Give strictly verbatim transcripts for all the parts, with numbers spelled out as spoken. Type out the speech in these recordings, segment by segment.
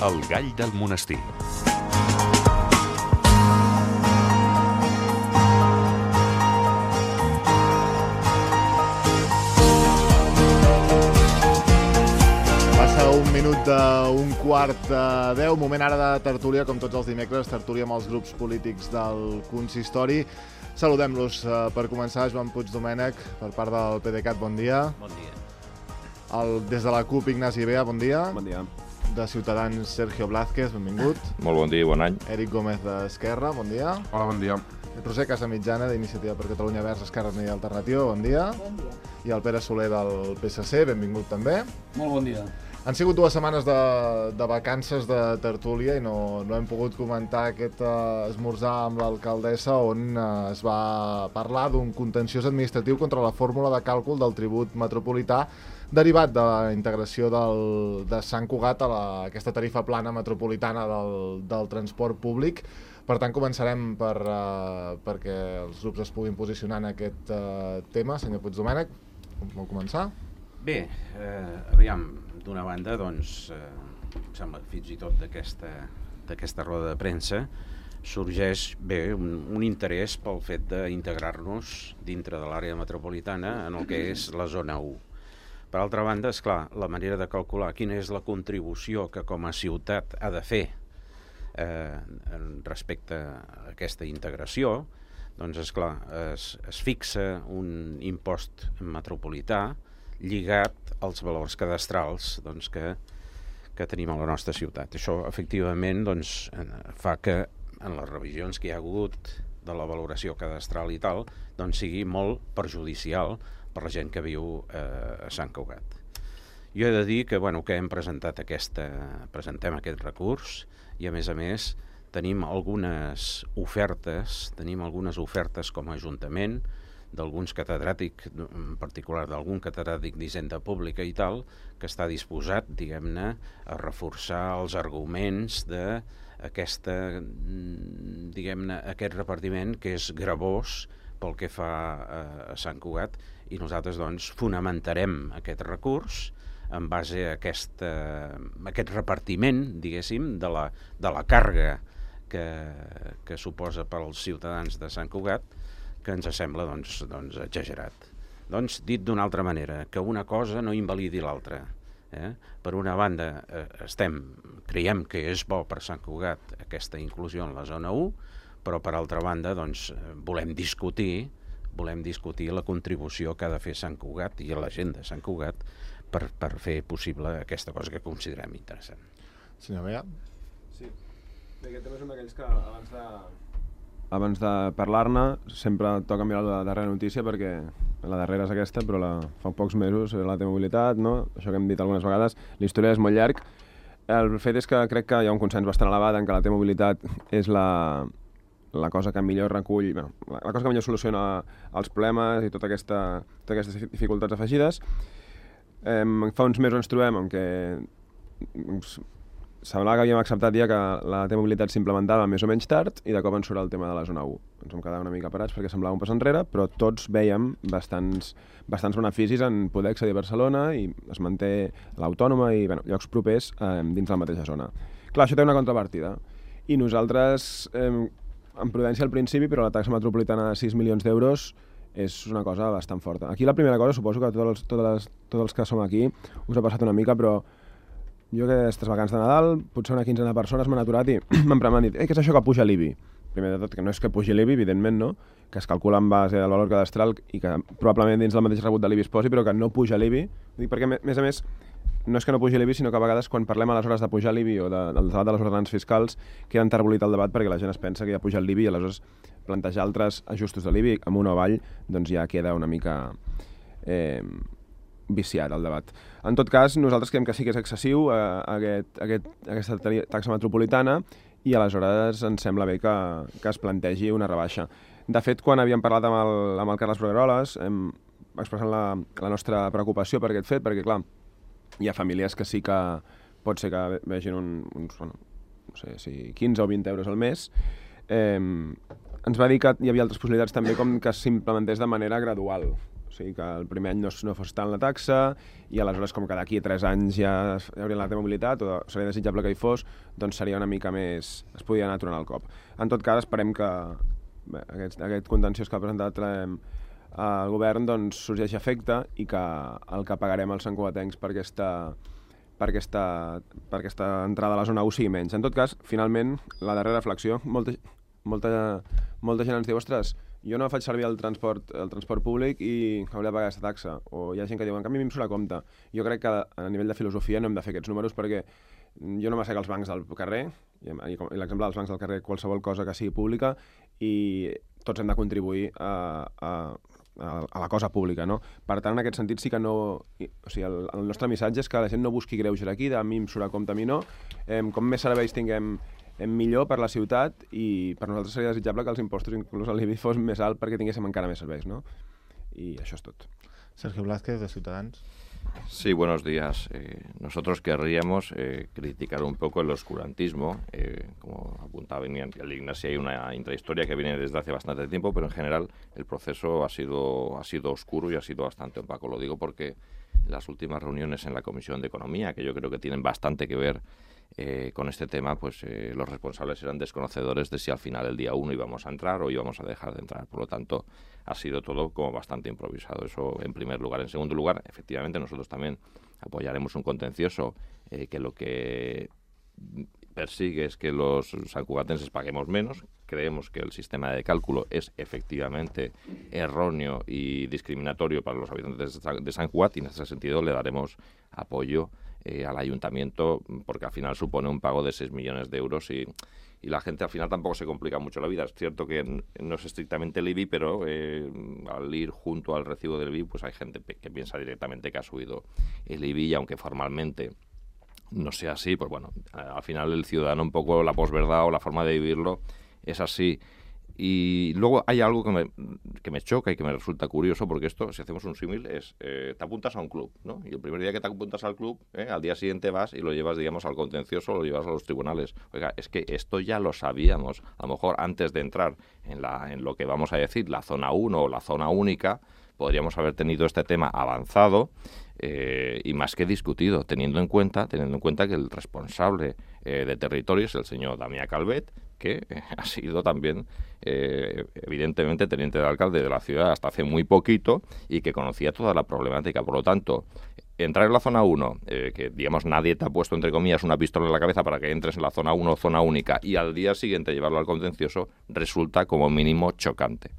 El gall del monestir. Passa un minut d'un quart de deu, moment ara de tertúlia, com tots els dimecres, tertúlia amb els grups polítics del consistori. Saludem-los uh, per començar. Joan Puig Domènech, per part del PDeCAT, bon dia. Bon dia. El, des de la CUP, Ignasi Bea, bon dia. Bon dia. De Ciutadans, Sergio Blázquez, benvingut. Molt bon dia i bon any. Eric Gómez d'Esquerra, bon dia. Hola, bon dia. Roser Casamitjana, d'Iniciativa per Catalunya Verds, Esquerra Unida i Alternativa, bon dia. Bon dia. I el Pere Soler del P S C, benvingut també. Molt bon dia. Han sigut dues setmanes de, de vacances de tertúlia i no, no hem pogut comentar aquest uh, esmorzar amb l'alcaldessa on uh, es va parlar d'un contenciós administratiu contra la fórmula de càlcul del tribut metropolità derivat de la integració del, de Sant Cugat a la, aquesta tarifa plana metropolitana del, del transport públic. Per tant, començarem per, uh, perquè els grups es puguin posicionar en aquest uh, tema. Senyor Puig Domènech, com vol començar? Bé, eh, aviam, d'una banda, doncs, eh, em sembla fins i tot d'aquesta d'aquesta roda de premsa sorgeix bé un, un interès pel fet d'integrar-nos dintre de l'àrea metropolitana en el que és la zona u. Per altra banda, és clar, la manera de calcular quina és la contribució que com a ciutat ha de fer eh, respecte a aquesta integració, doncs, és clar, es, es fixa un impost metropolità lligat als valors cadastrals doncs, que, que tenim a la nostra ciutat. Això, efectivament, doncs, fa que en les revisions que hi ha hagut de la valoració cadastral i tal, doncs sigui molt perjudicial per la gent que viu eh, a Sant Cugat. Jo he de dir que, bueno, que hem presentat aquesta, presentem aquest recurs i, a més a més, tenim algunes ofertes, tenim algunes ofertes com a Ajuntament, d'alguns catedràtics, en particular d'algun catedràtic d'Hisenda Pública i tal, que està disposat, diguem-ne, a reforçar els arguments d'aquesta, diguem-ne, aquest repartiment que és gravós pel que fa a Sant Cugat, i nosaltres, doncs, fonamentarem aquest recurs en base a aquesta, a aquest repartiment, diguéssim, de la, de la càrrega que, que suposa per als ciutadans de Sant Cugat, que ens sembla doncs, doncs, exagerat. Doncs, dit d'una altra manera, que una cosa no invalidi l'altra. Eh? Per una banda, eh, estem, creiem que és bo per Sant Cugat aquesta inclusió en la zona u, però per altra banda doncs, volem discutir volem discutir la contribució que ha de fer Sant Cugat i la gent de Sant Cugat per, per fer possible aquesta cosa que considerem interessant. Senyor Bea? Sí. Bé, aquest tema és un d'aquells que abans de... Abans de parlar-ne, sempre toca mirar la darrera notícia perquè la darrera és aquesta, però la, fa pocs mesos era la T-Mobilitat, no? Això que hem dit algunes vegades, la història és molt llarg. El fet és que crec que hi ha un consens bastant elevat en que la T-Mobilitat és la, la cosa que millor recull, bueno, la, la cosa que millor soluciona els problemes i tota aquesta, totes aquestes dificultats afegides. Eh, fa uns mesos ens trobem en què semblava que havíem acceptat ja que la T-Mobilitat s'implementava més o menys tard i de cop ens surt el tema de la zona u. Ens vam quedar una mica parats perquè semblava un pas enrere, però tots veiem bastants, bastants beneficis en poder accedir a Barcelona i es manté l'Autònoma i bueno, llocs propers eh, dins la mateixa zona. Clar, això té una contrapartida i nosaltres, eh, en prudència al principi, però la taxa metropolitana de sis milions d'euros és una cosa bastant forta. Aquí la primera cosa, suposo que tots els, tots els, tots els que som aquí us ha passat una mica, però jo aquestes vacances de Nadal, potser una quinzena de persones m'han aturat i m'han dit eh, què és això que puja l'I B I? Primer de tot, que no és que pugi l'I B I, evidentment, no? Que es calcula en base al valor cadastral i que probablement dins del mateix rebut de l'I B I es posi, però que no puja l'I B I. Dic perquè, a més a més, no és que no pugi l'I B I, sinó que a vegades quan parlem aleshores de pujar l'I B I o de, del debat de les ordenances fiscals queda enterbolit el debat perquè la gent es pensa que ja ha pujat l'I B I i aleshores plantejar altres ajustos de l'I B I amunt o avall doncs ja queda una mica eh, viciat el debat. En tot cas, nosaltres creiem que sí que és excessiu eh, aquest, aquest, aquesta taxa metropolitana i aleshores ens sembla bé que, que es plantegi una rebaixa. De fet, quan havíem parlat amb el, amb el Carles Brugueroles, hem expressat la, la nostra preocupació per aquest fet, perquè, clar, hi ha famílies que sí que pot ser que vegin un, uns, bueno, no sé, si quinze o vint euros al mes. Eh, ens va dir que hi havia altres possibilitats també com que s'implementés de manera gradual. O sigui, que el primer any no, no fos tant la taxa i aleshores, com que d'aquí a tres anys ja hi hauria la T-mobilitat, o seria desitjable que hi fos, doncs seria una mica més... es podia anar aturant el cop. En tot cas, esperem que bé, aquest, aquest contenciós que ha presentat el govern doncs, sorgeix efecte i que el que pagarem als santcugatencs per aquesta, per, aquesta, per aquesta entrada a la zona u sigui menys. En tot cas, finalment, la darrera reflexió, molta, molta, molta gent ens diu, ostres, jo no faig servir el transport, el transport públic i hauria de pagar aquesta taxa. O hi ha gent que diu, en canvi a mi em surt a compte. Jo crec que a nivell de filosofia no hem de fer aquests números perquè jo no m'assec als bancs del carrer, i l'exemple dels bancs del carrer, qualsevol cosa que sigui pública, i tots hem de contribuir a, a, a la cosa pública, no? Per tant, en aquest sentit sí que no... O sigui, el, el nostre missatge és que la gent no busqui greuges aquí, de a mi em surt a compte, a mi no. Eh, com més serveis tinguem millor per la ciutat i per nosaltres seria desitjable que els impostos, inclús el I B I, fos més alt perquè tinguéssim encara més serveis, no? I això és tot. Sergio Blázquez, de Ciutadans. Sí, buenos días. Eh, nosotros querríamos eh, criticar un poco el oscurantismo. Eh, como apuntaba el Ignacio, hay una intrahistoria que viene desde hace bastante tiempo, pero en general el proceso ha sido, ha sido oscuro y ha sido bastante opaco. Lo digo porque en las últimas reuniones en la Comisión de Economía, que yo creo que tienen bastante que ver Eh, con este tema, pues eh, los responsables eran desconocedores de si al final el día uno íbamos a entrar o íbamos a dejar de entrar. Por lo tanto, ha sido todo como bastante improvisado. Eso en primer lugar. En segundo lugar, efectivamente, nosotros también apoyaremos un contencioso eh, que lo que persigue es que los sancugatenses paguemos menos. Creemos que el sistema de cálculo es efectivamente erróneo y discriminatorio para los habitantes de San Cugat y en ese sentido le daremos apoyo Eh, al ayuntamiento, porque al final supone un pago de seis millones de euros y, y la gente al final tampoco se complica mucho la vida. Es cierto que no es estrictamente el I B I, pero eh, al ir junto al recibo del I B I, pues hay gente que piensa directamente que ha subido el I B I y aunque formalmente no sea así, pues bueno, al final el ciudadano un poco la posverdad o la forma de vivirlo es así. Y luego hay algo que me, que me choca y que me resulta curioso, porque esto, si hacemos un símil, es eh, te apuntas a un club, ¿no? Y el primer día que te apuntas al club, ¿eh? al día siguiente vas y lo llevas, digamos, al contencioso, lo llevas a los tribunales. Oiga, es que esto ya lo sabíamos. A lo mejor antes de entrar en, la, en lo que vamos a decir, la zona uno o la zona única, podríamos haber tenido este tema avanzado eh, y más que discutido, teniendo en cuenta, teniendo en cuenta que el responsable eh, de territorio es el señor Damià Calvet, que eh, ha sido también, eh, evidentemente, teniente de alcalde de la ciudad hasta hace muy poquito y que conocía toda la problemática. Por lo tanto, entrar en la zona uno, eh, que digamos nadie te ha puesto, entre comillas, una pistola en la cabeza para que entres en la zona uno, zona única, y al día siguiente llevarlo al contencioso, resulta como mínimo chocante.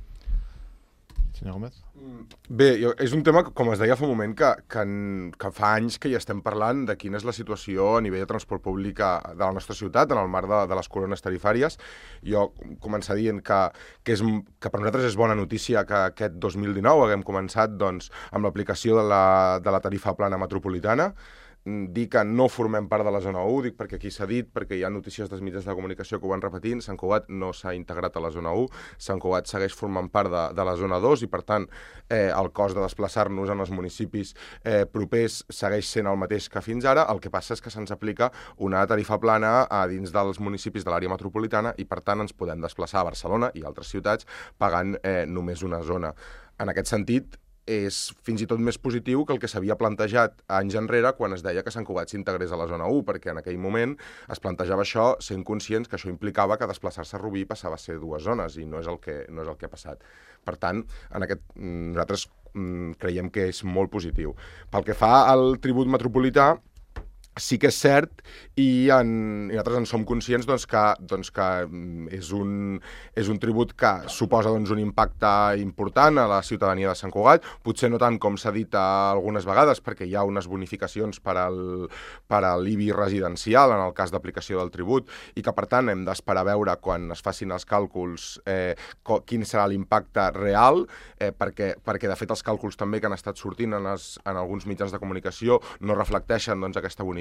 Senyor Gómez. Bé, jo, és un tema, com es deia fa un moment, que, que, que fa anys que hi estem parlant de quina és la situació a nivell de transport públic de la nostra ciutat, en el marc de, de les corones tarifàries. Jo començar dient que, que, és, que per nosaltres és bona notícia que aquest dos mil dinou haguem començat doncs, amb l'aplicació de, la, de la tarifa plana metropolitana. Dir que no formem part de la zona u, dic perquè aquí s'ha dit, perquè hi ha notícies dels mitjans de comunicació que ho van repetint, Sant Cugat no s'ha integrat a la zona u, Sant Cugat segueix formant part de, de la zona dos i, per tant, eh, el cost de desplaçar-nos en els municipis eh, propers segueix sent el mateix que fins ara. El que passa és que se'ns aplica una tarifa plana a dins dels municipis de l'àrea metropolitana i, per tant, ens podem desplaçar a Barcelona i altres ciutats pagant eh, només una zona. En aquest sentit, és fins i tot més positiu que el que s'havia plantejat anys enrere quan es deia que Sant Cugat s'integrés a la zona u, perquè en aquell moment es plantejava això sent conscients que això implicava que desplaçar-se a Rubí passava a ser dues zones i no és el que, no és el que ha passat. Per tant, en aquest, nosaltres creiem que és molt positiu. Pel que fa al tribut metropolità, sí que és cert i, en, i nosaltres en som conscients doncs, que, doncs, que és, un, és un tribut que suposa doncs, un impacte important a la ciutadania de Sant Cugat, potser no tant com s'ha dit algunes vegades, perquè hi ha unes bonificacions per al, per a l'I B I residencial en el cas d'aplicació del tribut i que per tant hem d'esperar a veure quan es facin els càlculs eh, quin serà l'impacte real, eh, perquè, perquè de fet els càlculs també que han estat sortint en, els, en alguns mitjans de comunicació no reflecteixen doncs, aquesta bonificació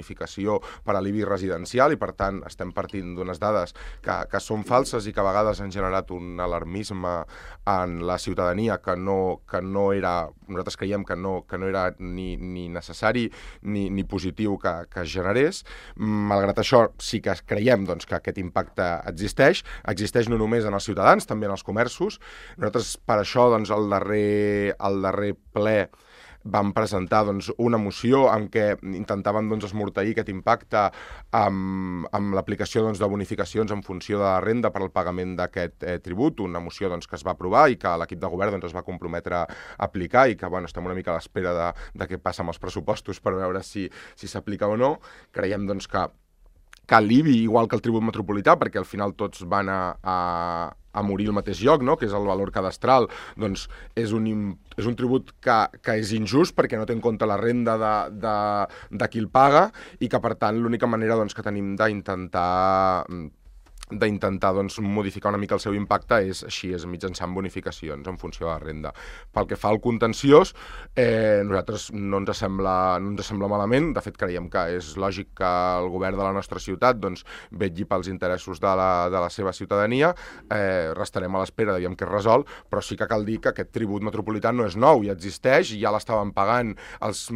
bonificació per alivi residencial i, per tant, estem partint d'unes dades que, que són falses i que a vegades han generat un alarmisme en la ciutadania que no, que no era, nosaltres creiem que no, que no era ni, ni necessari ni, ni positiu que, que es generés. Malgrat això, sí que creiem doncs, que aquest impacte existeix, existeix no només en els ciutadans, també en els comerços. Nosaltres, per això, doncs, el darrer, el darrer ple vam presentar doncs, una moció en què intentàvem doncs, esmorteir aquest impacte amb, amb l'aplicació doncs, de bonificacions en funció de la renda per al pagament d'aquest eh, tribut, una moció doncs, que es va aprovar i que l'equip de govern doncs, es va comprometre a aplicar i que bueno, estem una mica a l'espera de, de què passa amb els pressupostos per veure si, si s'aplica o no. Creiem doncs, que que l'IBI, igual que el tribut metropolità, perquè al final tots van a, a, a morir al mateix lloc, no? Que és el valor cadastral, doncs és un, és un tribut que, que és injust perquè no té en compte la renda de, de, de qui el paga i que, per tant, l'única manera doncs, que tenim d'intentar d'intentar doncs, modificar una mica el seu impacte és així, és mitjançant bonificacions en funció de la renda. Pel que fa al contenciós, eh, nosaltres no ens sembla, no ens sembla malament, de fet creiem que és lògic que el govern de la nostra ciutat doncs, vetlli pels interessos de la, de la seva ciutadania, eh, restarem a l'espera, diguem que es resol, però sí que cal dir que aquest tribut metropolità no és nou, ja existeix, ja l'estaven pagant els,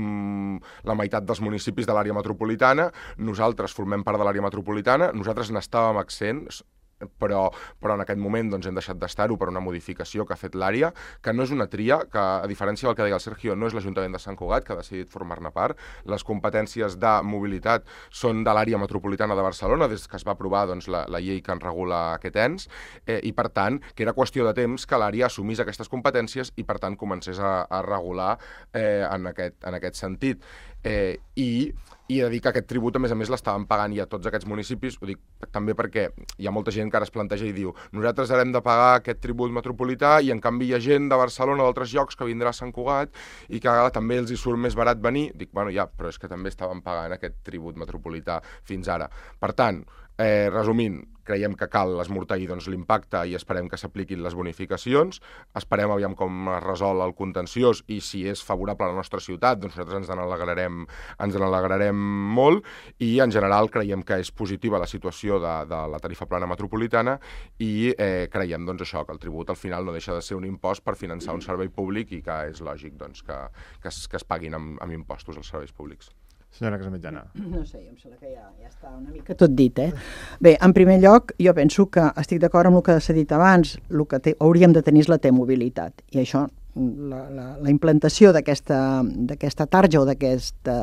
la meitat dels municipis de l'àrea metropolitana, nosaltres formem part de l'àrea metropolitana, nosaltres n'estàvem accent, però, però en aquest moment doncs, hem deixat d'estar-ho per una modificació que ha fet l'àrea, que no és una tria, que a diferència del que deia el Sergio, no és l'Ajuntament de Sant Cugat que ha decidit formar-ne part. Les competències de mobilitat són de l'àrea metropolitana de Barcelona, des que es va aprovar doncs, la, la llei que en regula aquest ens, eh, i per tant, que era qüestió de temps que l'àrea assumís aquestes competències i per tant comencés a, a regular eh, en, aquest, en aquest sentit. Eh, i i he de dir que aquest tribut, a més a més, l'estaven pagant ja tots aquests municipis, ho dic també perquè hi ha molta gent que ara es planteja i diu nosaltres hem de pagar aquest tribut metropolità i en canvi hi ha gent de Barcelona o d'altres llocs que vindrà a Sant Cugat i que ara també els hi surt més barat venir. Dic, bueno, ja, però és que també estaven pagant aquest tribut metropolità fins ara. Per tant, eh, resumint, creiem que cal esmorteir doncs, l'impacte i esperem que s'apliquin les bonificacions, esperem aviam com es resol el contenciós i si és favorable a la nostra ciutat, doncs nosaltres ens n'alegrarem ens n'alegrarem molt i en general creiem que és positiva la situació de, de la tarifa plana metropolitana i eh, creiem doncs, això, que el tribut al final no deixa de ser un impost per finançar un servei públic i que és lògic doncs, que, que, es, que es paguin amb, amb impostos els serveis públics. Senyora Casamitjana. No sé, em sembla que ja, ja està una mica tot dit, eh? Bé, en primer lloc, jo penso que estic d'acord amb el que s'ha dit abans, el que te, hauríem de tenir és la T-mobilitat, i això, la, la, la implantació d'aquesta d'aquesta tarja o d'aquesta...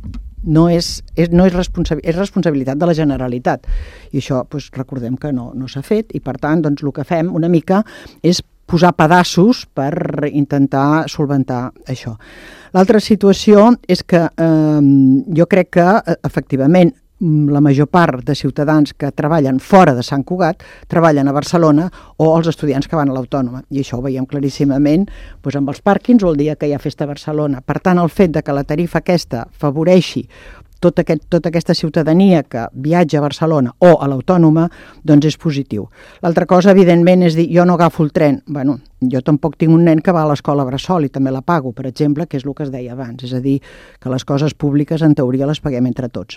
no és, és, no és, responsabil, és responsabilitat de la Generalitat, i això doncs, recordem que no, no s'ha fet, i per tant, doncs, el que fem una mica és posar pedaços per intentar solventar això. L'altra situació és que eh, jo crec que, efectivament, la major part de ciutadans que treballen fora de Sant Cugat treballen a Barcelona o els estudiants que van a l'Autònoma. I això ho veiem claríssimament doncs, amb els pàrquings o el dia que hi ha festa a Barcelona. Per tant, el fet de que la tarifa aquesta favoreixi Tot aquest, tota aquesta ciutadania que viatja a Barcelona o a l'Autònoma, doncs és positiu. L'altra cosa, evidentment, és dir, jo no agafo el tren. Bueno, jo tampoc tinc un nen que va a l'escola Bressol i també la pago, per exemple, que és el que es deia abans. És a dir, que les coses públiques, en teoria, les paguem entre tots.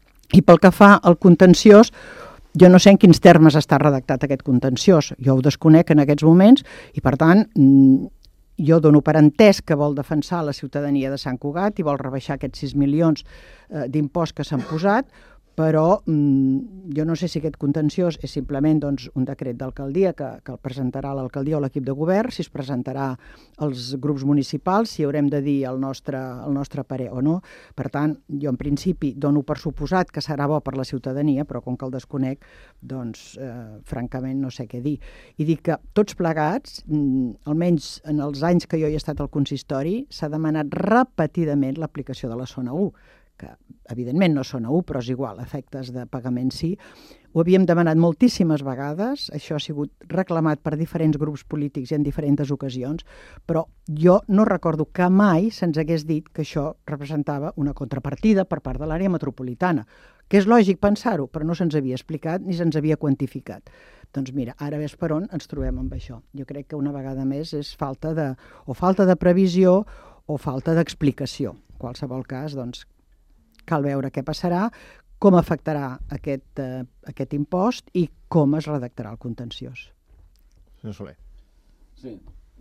I pel que fa al contenciós, jo no sé en quins termes està redactat aquest contenciós. Jo ho desconec en aquests moments i, per tant, jo dono per entès que vol defensar la ciutadania de Sant Cugat i vol rebaixar aquests sis milions eh, d'impost que s'han posat, però mm, jo no sé si aquest contenciós és simplement doncs, un decret d'alcaldia que, que el presentarà l'alcaldia o l'equip de govern, si es presentarà als grups municipals, si haurem de dir el nostre, el nostre parer o no. Per tant, jo en principi dono per suposat que serà bo per la ciutadania, però com que el desconec, doncs eh, francament no sé què dir. I dic que tots plegats, mm, almenys en els anys que jo he estat al consistori, s'ha demanat repetidament l'aplicació de la zona u, que evidentment no són a u, però és igual, efectes de pagament sí. Ho havíem demanat moltíssimes vegades, això ha sigut reclamat per diferents grups polítics i en diferents ocasions, però jo no recordo que mai se'ns hagués dit que això representava una contrapartida per part de l'àrea metropolitana, que és lògic pensar-ho, però no se'ns havia explicat ni se'ns havia quantificat. Doncs mira, ara ves per on ens trobem amb això. Jo crec que una vegada més és falta de, o falta de previsió o falta d'explicació. En qualsevol cas, doncs, cal veure què passarà, com afectarà aquest, eh, aquest impost i com es redactarà el contenciós. Senyor Soler. Sí,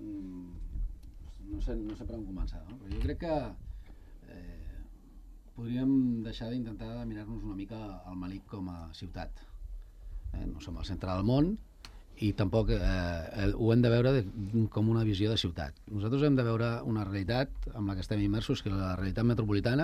no sé, no sé per on començar, no? Però jo crec que eh, podríem deixar d'intentar mirar-nos una mica al Melic com a ciutat. Eh? No som al centre del món i tampoc eh, ho hem de veure de, com una visió de ciutat. Nosaltres hem de veure una realitat amb la que estem immersos, que és la realitat metropolitana,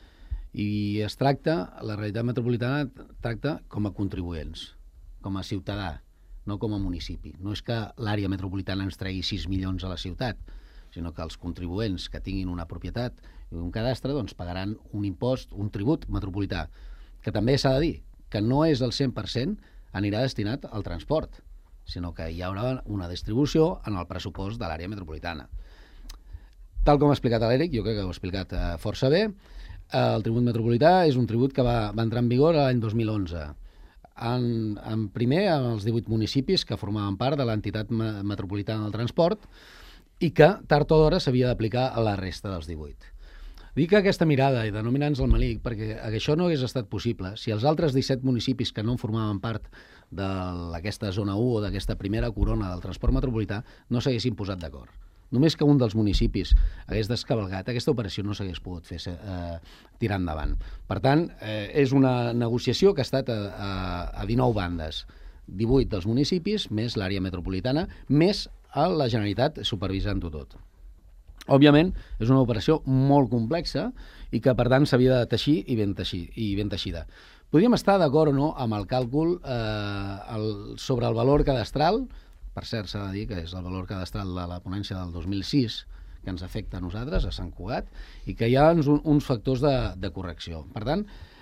i es tracta, la realitat metropolitana tracta com a contribuents, com a ciutadà, no com a municipi. No és que l'àrea metropolitana ens tregui sis milions a la ciutat, sinó que els contribuents que tinguin una propietat i un cadastre doncs, pagaran un impost, un tribut metropolità, que també s'ha de dir que no és el cent per cent anirà destinat al transport, sinó que hi haurà una distribució en el pressupost de l'àrea metropolitana. Tal com ha explicat l'Eric, jo crec que ho ha explicat eh, força bé, el tribut metropolità és un tribut que va, va entrar en vigor l'any dos mil onze. En, en primer, en els divuit municipis que formaven part de l'entitat metropolitana del transport i que tard o d'hora s'havia d'aplicar a la resta dels divuit. Dic aquesta mirada i denominar-nos el Melic perquè això no hagués estat possible si els altres disset municipis que no formaven part d'aquesta zona u o d'aquesta primera corona del transport metropolità no s'haguessin posat d'acord. Només que un dels municipis hagués descavalgat, aquesta operació no s'hagués pogut fer eh, tirar endavant. Per tant, eh, és una negociació que ha estat a, a, a dinou bandes, divuit dels municipis, més l'àrea metropolitana, més a la Generalitat supervisant-ho tot. Òbviament, és una operació molt complexa i que, per tant, s'havia de teixir i ben, teixir, i ben teixida. Podríem estar d'acord o no amb el càlcul eh, el, sobre el valor cadastral. Per cert, s'ha de dir que és el valor cadastral de la ponència del dos mil sis que ens afecta a nosaltres, a Sant Cugat, i que hi ha uns, uns factors de, de correcció. Per tant,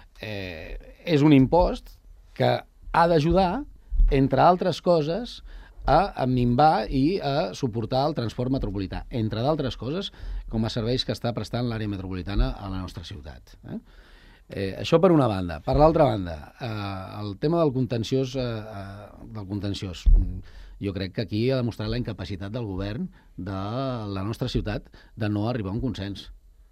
eh, és un impost que ha d'ajudar, entre altres coses, a, a minvar i a suportar el transport metropolità, entre d'altres coses, com a serveis que està prestant l'àrea metropolitana a la nostra ciutat. Eh? Eh, això per una banda. Per l'altra banda, eh, el tema del contenciós, eh, eh, del contenciós, jo crec que aquí ha demostrat la incapacitat del govern de la nostra ciutat de no arribar a un consens.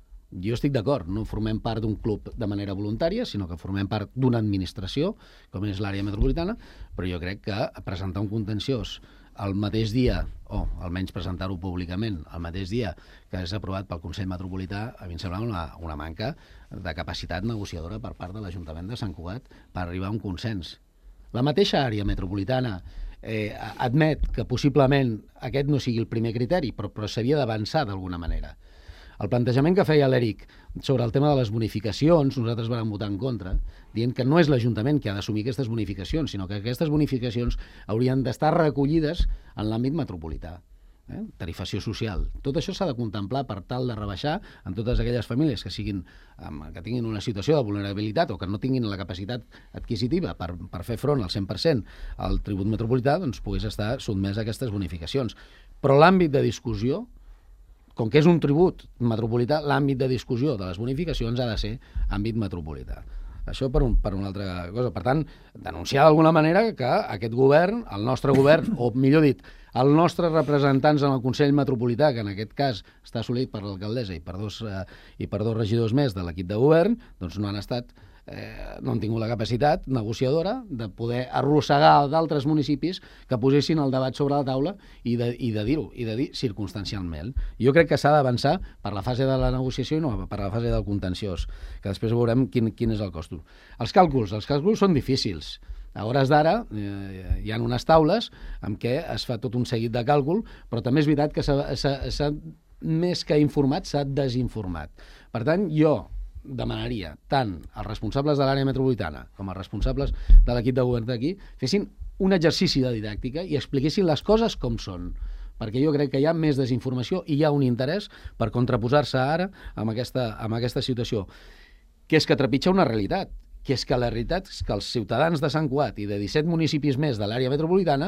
Jo estic d'acord, no formem part d'un club de manera voluntària, sinó que formem part d'una administració, com és l'àrea metropolitana, però jo crec que presentar un contenciós el mateix dia, o almenys presentar-ho públicament, el mateix dia que és aprovat pel Consell Metropolità, a mi em sembla una, una manca de capacitat negociadora per part de l'Ajuntament de Sant Cugat per arribar a un consens. La mateixa àrea metropolitana eh, admet que possiblement aquest no sigui el primer criteri, però, però s'havia d'avançar d'alguna manera. El plantejament que feia l'Eric sobre el tema de les bonificacions, nosaltres vam votar en contra, dient que no és l'Ajuntament que ha d'assumir aquestes bonificacions, sinó que aquestes bonificacions haurien d'estar recollides en l'àmbit metropolità. Eh? Tarifació social. Tot això s'ha de contemplar per tal de rebaixar en totes aquelles famílies que, siguin, que tinguin una situació de vulnerabilitat o que no tinguin la capacitat adquisitiva per, per fer front al cent per cent al tribut metropolità, doncs pogués estar sotmès a aquestes bonificacions. Però l'àmbit de discussió, com que és un tribut metropolità, l'àmbit de discussió de les bonificacions ha de ser àmbit metropolità. Això per, un, per una altra cosa. Per tant, denunciar d'alguna manera que aquest govern, el nostre govern, o millor dit, els nostres representants en el Consell Metropolità, que en aquest cas està assolit per l'alcaldessa i per dos, eh, i per dos regidors més de l'equip de govern, doncs no han estat eh, no han tingut la capacitat negociadora de poder arrossegar d'altres municipis que posessin el debat sobre la taula i de, i de dir-ho, i de dir circumstancialment. Jo crec que s'ha d'avançar per la fase de la negociació i no per la fase del contenciós, que després veurem quin, quin és el cost. Els càlculs, els càlculs són difícils. A hores d'ara eh, hi ha unes taules amb què es fa tot un seguit de càlcul, però també és veritat que s'ha, més que informat, s'ha desinformat. Per tant, jo demanaria tant als responsables de l'àrea metropolitana com als responsables de l'equip de govern d'aquí fessin un exercici de didàctica i expliquessin les coses com són, perquè jo crec que hi ha més desinformació i hi ha un interès per contraposar-se ara amb aquesta, amb aquesta situació, que és que trepitja una realitat, que és que la realitat és que els ciutadans de Sant Cugat i de disset municipis més de l'àrea metropolitana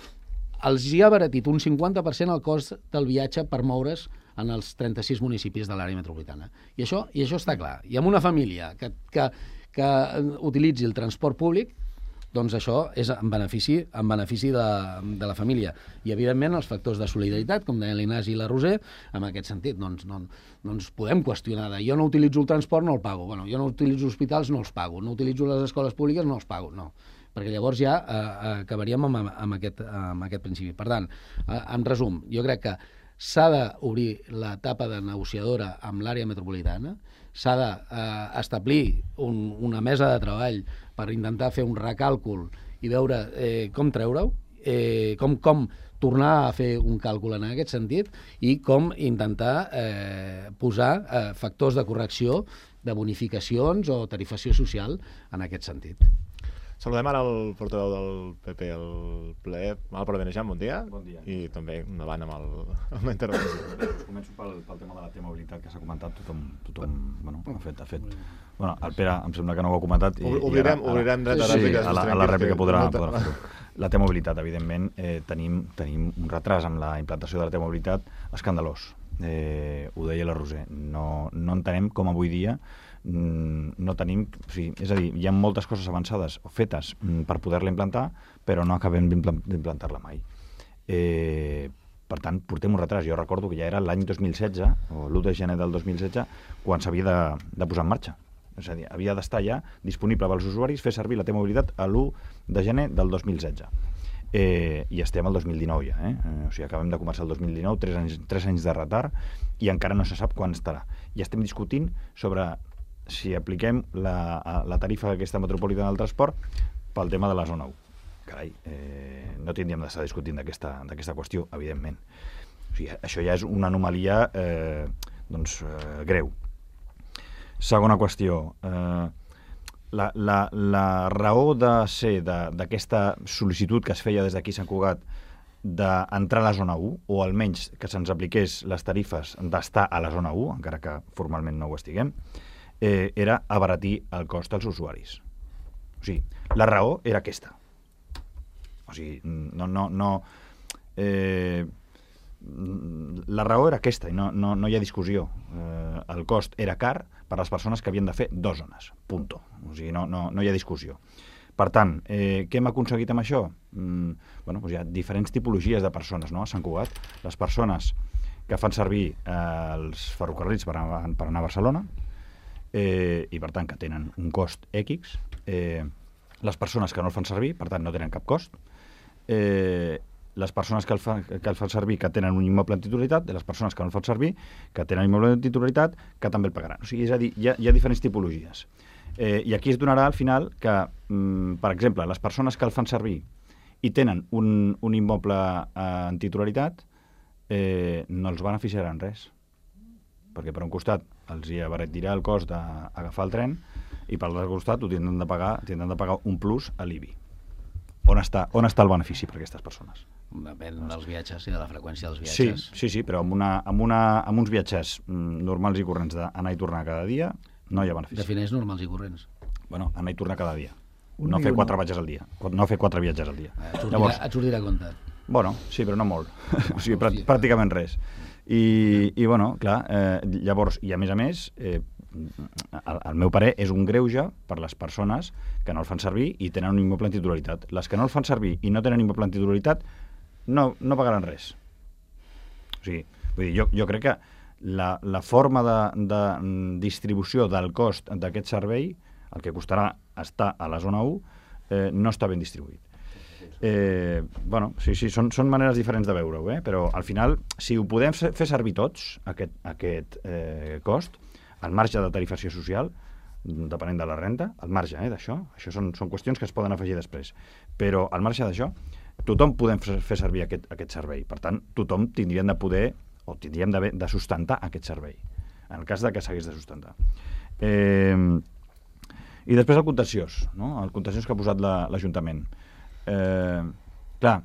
els hi ha abaratit un cinquanta per cent el cost del viatge per moure's en els trenta-sis municipis de l'àrea metropolitana. I això, i això està clar. I amb una família que, que, que utilitzi el transport públic, doncs això és en benefici, en benefici de, de la família. I, evidentment, els factors de solidaritat, com deien l'Ignasi i la Roser, en aquest sentit, doncs, no, no ens podem qüestionar de jo no utilitzo el transport, no el pago, bueno, jo no utilitzo hospitals, no els pago, no utilitzo les escoles públiques, no els pago, no. Perquè llavors ja eh, acabaríem amb, amb, aquest, amb aquest principi. Per tant, eh, en resum, jo crec que s'ha d'obrir l'etapa de negociadora amb l'àrea metropolitana, s'ha d'establir eh, un, una mesa de treball per intentar fer un recàlcul i veure eh, com treure-ho, eh, com, com tornar a fer un càlcul en aquest sentit i com intentar eh, posar eh, factors de correcció de bonificacions o tarifació social en aquest sentit. Saludem ara el portaveu del P P al ple, el Provenejant, bon dia. Bon dia. I també endavant amb, el, amb la intervenció. Començo pel, pel tema de la T-mobilitat que s'ha comentat, tothom, tothom bueno, ha fet, ha fet. Bueno, el Pere em sembla que no ho ha comentat. I, obrirem, i ara, obrirem dret a sí, rèplica. A la, a la rèplica podrà, podrà fer-ho. La T-mobilitat, evidentment, eh, tenim, tenim un retras amb la implantació de la T-mobilitat escandalós. Eh, ho deia la Roser. No, no entenem com avui dia no tenim, o sigui, és a dir, hi ha moltes coses avançades o fetes per poder-la implantar, però no acabem d'implantar-la mai. Eh, per tant, portem un retras. Jo recordo que ja era l'any dos mil setze, o l'u de gener del dos mil setze, quan s'havia de, de posar en marxa. És a dir, havia d'estar ja disponible pels usuaris fer servir la T-mobilitat a l'u de gener del dos mil setze. Eh, I estem al dos mil dinou ja, eh? Eh, o sigui, acabem de començar el dos mil dinou, tres anys, tres anys de retard, i encara no se sap quan estarà. I estem discutint sobre si apliquem la, la tarifa aquesta metropolitana del transport pel tema de la zona u. Carai, eh, no tindríem d'estar discutint d'aquesta qüestió, evidentment. O sigui, això ja és una anomalia eh, doncs, eh, greu. Segona qüestió, eh, la, la, la raó de ser d'aquesta sol·licitud que es feia des d'aquí Sant Cugat d'entrar a la zona u, o almenys que se'ns apliqués les tarifes d'estar a la zona u, encara que formalment no ho estiguem, Eh, era abaratir el cost als usuaris. O sigui, la raó era aquesta. O sigui, no... no, no eh, la raó era aquesta i no, no, no hi ha discussió. Eh, el cost era car per a les persones que havien de fer dues zones. Punto. O sigui, no, no, no hi ha discussió. Per tant, eh, què hem aconseguit amb això? Mm, bueno, doncs hi ha diferents tipologies de persones, no?, a Sant Cugat. Les persones que fan servir eh, els ferrocarrils per anar, per anar a Barcelona, Eh, i per tant que tenen un cost X, eh, les persones que no el fan servir, per tant no tenen cap cost, eh, les persones que el, fan, que el fan servir que tenen un immoble en titularitat, i les persones que no el fan servir que tenen un immoble en titularitat que també el pagaran. O sigui, és a dir, hi ha, hi ha diferents tipologies. Eh, I aquí es donarà al final que, mm, per exemple, les persones que el fan servir i tenen un, un immoble eh, en titularitat eh, no els beneficiaran res. Perquè per un costat els hi abaratirà el cost d'agafar el tren i per l'altre costat ho tindran de pagar, tindran de pagar un plus a l'I B I. On està, on està el benefici per a aquestes persones? Depèn dels viatges i de la freqüència dels Sí, viatges. sí, sí, però amb, una, amb, una, amb uns viatges mm, normals i corrents d'anar i tornar cada dia no hi ha benefici. Defineix normals i corrents. Bueno, anar i tornar cada dia. Un No i fer una. quatre viatges al dia. No fer quatre viatges al dia. Et sortirà, Llavors, et sortirà a compte. bueno, sí, però no molt. O sigui, prà- Hòstia. pràcticament res. I, i bueno, clar, eh, llavors, i a més a més, eh, el, el meu parer és un greuge per les persones que no el fan servir i tenen un immoble en titularitat. Les que no el fan servir i no tenen immoble en titularitat no, no pagaran res. O sigui, vull dir, jo, jo crec que la, la forma de, de distribució del cost d'aquest servei, el que costarà estar a la zona u, eh, no està ben distribuït. Eh, bueno, sí, sí, són, són maneres diferents de veure-ho, eh? Però al final, si ho podem fer, fer servir tots, aquest, aquest eh, cost, al marge de tarifació social, depenent de la renta, al marge eh, d'això, això són, són qüestions que es poden afegir després, però al marge d'això, tothom podem fer, fer servir aquest, aquest servei. Per tant, tothom tindríem de poder, o tindríem de, de sustentar aquest servei, en el cas de que s'hagués de sustentar. Eh, I després el contenciós, no? El contenciós que ha posat l'Ajuntament. La, Eh, clar,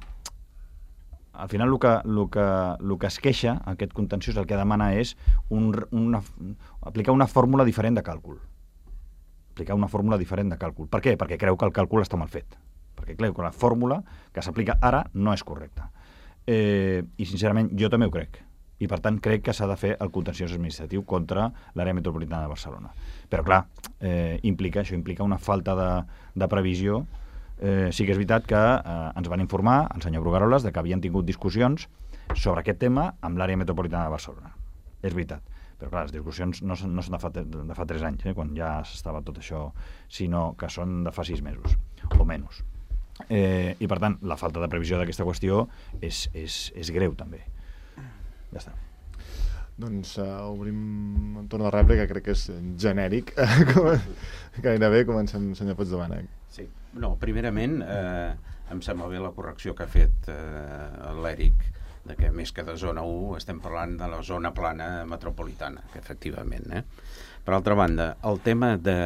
al final el que, el que, el que es queixa, aquest contenciós, el que demana és un, una, aplicar una fórmula diferent de càlcul. Aplicar una fórmula diferent de càlcul. Per què? Perquè creu que el càlcul està mal fet. Perquè creu que la fórmula que s'aplica ara no és correcta. Eh, I sincerament jo també ho crec. I per tant crec que s'ha de fer el contenciós administratiu contra l'àrea metropolitana de Barcelona. Però clar, eh, implica, això implica una falta de, de previsió eh, sí que és veritat que eh, ens van informar, el senyor Brugaroles, de que havien tingut discussions sobre aquest tema amb l'àrea metropolitana de Barcelona. És veritat. Però clar, les discussions no són, no són de, fa, de fa tres anys, eh, quan ja s'estava tot això, sinó que són de fa sis mesos, o menys. Eh, I per tant, la falta de previsió d'aquesta qüestió és, és, és greu també. Ja està. Doncs uh, obrim un torn de rèplica, crec que és genèric. Gairebé comencem, senyor Puigdemont. Sí, no, primerament eh, em sembla bé la correcció que ha fet eh, l'Èric, de que més que de zona u estem parlant de la zona plana metropolitana, que efectivament. Eh? Per altra banda, el tema de,